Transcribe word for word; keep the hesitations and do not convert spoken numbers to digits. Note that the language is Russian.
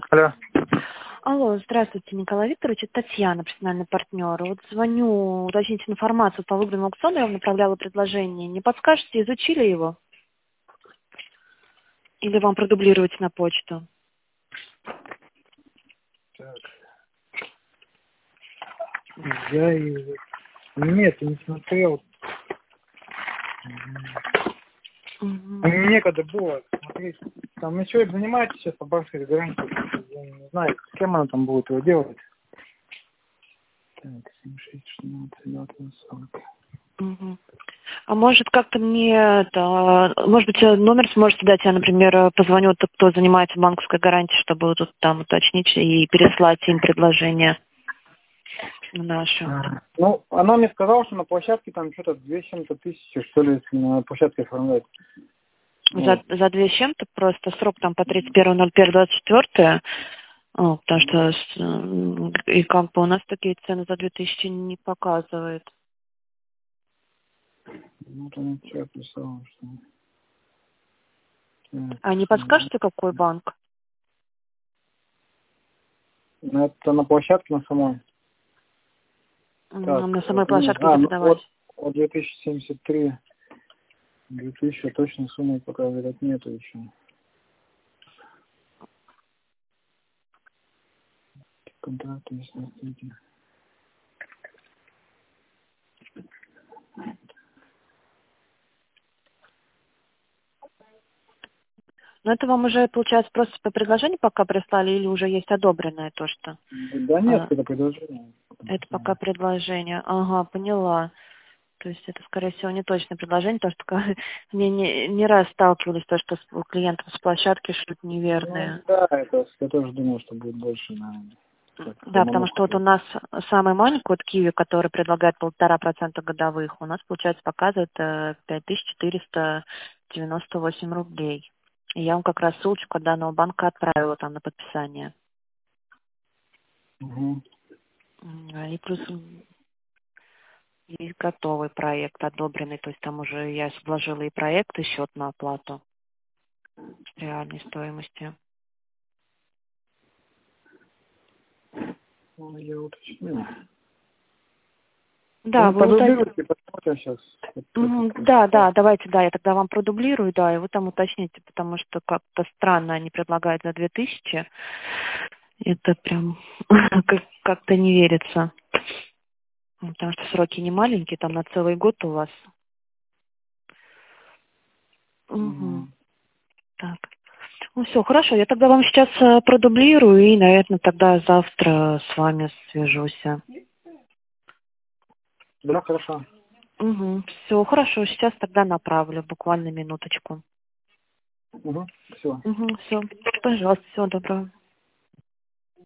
Алло. Алло, здравствуйте, Николай Викторович, это Татьяна, профессиональный партнер. Вот звоню уточнить информацию по выигранному аукциону, я вам направляла предложение. Не подскажете, изучили его? Или вам продублировать на почту? Так. Я и... Нет, не смотрел. Угу. А мне некогда было смотреть. Там ну, человек занимается сейчас по банковской гарантии. Я не знаю, с кем она там будет его делать. Так, семь шесть шестнадцать двадцать сорок. Угу. А может как-то мне это, может быть, номер сможете дать, я, например, позвоню, тот, кто занимается банковской гарантией, чтобы тут там уточнить и переслать им предложение наше. А, ну, она мне сказала, что на площадке там что-то две с чем-то тысячи, что ли, если на площадке оформлять. За, за две с чем-то просто срок там по тридцать первое ноль первое двадцать четвёртое. О, потому что с- и как бы у нас такие цены за две тысячи не показывает. Ну, там я писала, что... Так, А не ну, подскажете, какой банк? ну, это на площадке на самой. М, Так, На э, самой нет, площадке а, где ну подавать? вот, вот две тысячи семьдесят три, две тысячи точной суммы пока, говорят, нету еще. Контракт, если хотите. Ну, это вам уже, получается, просто по предложению пока прислали или уже есть одобренное то, что? Да нет, А, это предложение. это пока предложение. Ага, поняла. То есть это, скорее всего, не точное предложение, потому что ка- мне не, не раз сталкивались то, что с- у клиентов с площадки шлют Ну неверные. да, это я тоже думал, что будет больше, наверное. Так, Да, самому потому что вот у хотел. нас самый маленький вот Киви, который предлагает полтора процента годовых, у нас, получается, показывает э, пять тысяч четыреста девяносто восемь рублей. И я вам как раз ссылочку от данного банка отправила там на подписание. Угу. М, И плюс м, есть готовый проект, одобренный, то есть там уже я вложила и проект, и счет на оплату реальной стоимости. Ну, я уточню. Да, Ну, вы уточните. подублируйте, посмотрим сейчас. Мгм. Да, да, давайте, да, я тогда вам продублирую, да, и вы там уточните, потому что как-то странно они предлагают за две тысячи. Это прям как- как-то не верится. Ну, потому что сроки не маленькие, там на целый год у вас. Угу. Угу. Так. Ну все, хорошо, я тогда вам сейчас э, продублирую и, наверное, тогда завтра с вами свяжусь. Да, хорошо. Угу. Все, хорошо, сейчас тогда направлю, буквально минуточку. Угу. Все. Угу, все. Пожалуйста, всего доброго.